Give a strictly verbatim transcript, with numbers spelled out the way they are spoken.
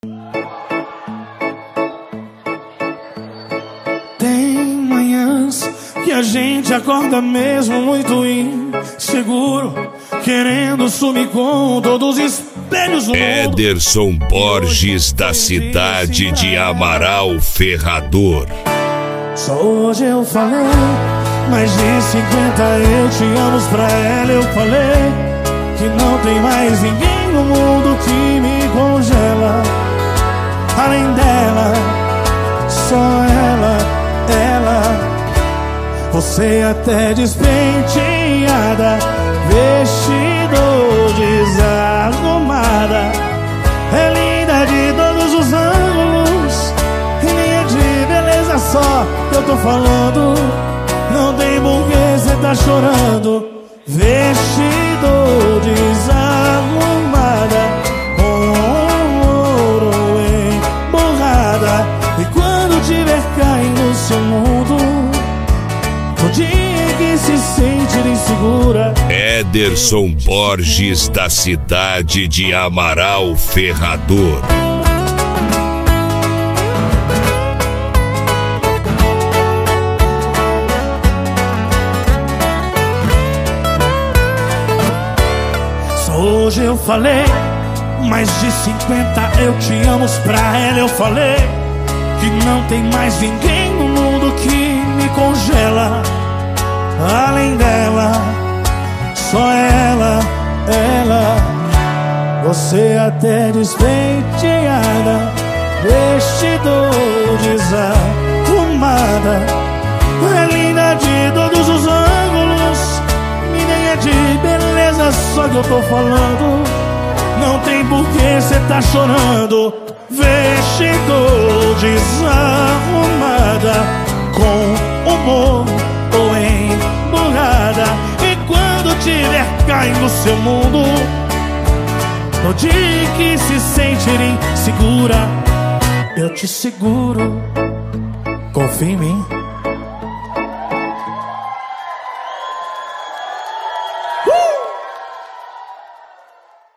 Tem manhãs que a gente acorda mesmo muito inseguro, querendo sumir com todos os espelhos do mundo. Ederson Borges, da cidade de Amaral Ferrador. Só hoje eu falei, mais de cinquenta eu te amo pra ela. Eu falei que não tem mais ninguém no mundo que me congela. Além dela, só ela, ela. Você até despenteada, vestido desarrumada, é linda de todos os ângulos, e nem é de beleza só que eu tô falando. Não tem porquê cê tá chorando. Vestido desarrumada, com ouro emborrada, e quando tiver caindo no seu mundo, no dia em que se sentir insegura. Ederson Borges, da cidade de Amaral Ferrador. Hoje eu falei, mais de cinquenta eu te amo pra ela. Eu falei que não tem mais ninguém no mundo que me congela. Além dela, só ela, ela. Você até despenteada, vestido desarrumada, é linda de todos os ângulos, e nem é de beleza só que eu tô falando. Não tem porquê cê tá chorando. Vestido desarrumada, com humor ou emburrada, e quando tiver caindo no seu mundo, no dia que se sentir insegura, eu te seguro. Confia em mim.